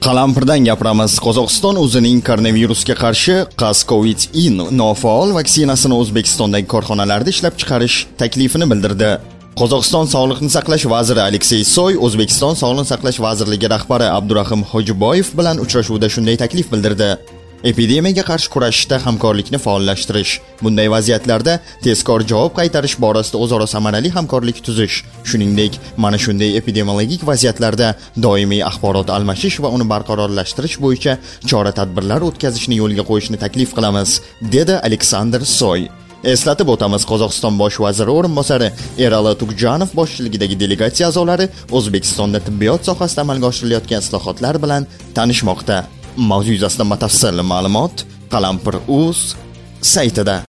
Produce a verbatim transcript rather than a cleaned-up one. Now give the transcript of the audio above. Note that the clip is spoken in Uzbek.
Qalampirdan gapiramiz. Qozog'iston o'zining koronavirusga qarshi Qaskovit-in nofaol vaksinasini O'zbekistondagi korxonalarda ishlab chiqarish taklifini bildirdi. Qozog'iston Sog'liqni saqlash vaziri Aleksey Soy O'zbekiston Sog'liqni saqlash vazirligi rahbari Abdurahim Hojiboyev bilan uchrashuvda shunday taklif bildirdi. Epidemiyaga qarshi kurashishda hamkorlikni faollashtirish, bunday vaziyatlarda tezkor javob qaytarish borasida o'zaro samarali hamkorlik tuzish, shuningdek, mana shunday epidemiologik vaziyatlarda doimiy axborot almashish va uni barqarorlashtirish bo'yicha chora-tadbirlar o'tkazishni yo'lga qo'yishni taklif qilamiz, dedi Aleksandr Soy. Eslatib o'tamiz, Qozog'iston bosh vaziri o'rinbosari Erali Tugjanov boshchiligidagi delegatsiya a'zolari O'zbekistonda tibbiyot sohasida amalga oshirilayotgan islohotlar bilan tanishmoqda. Mavzu yuzasidan batafsil ma'lumot Qalampir.uz saytida.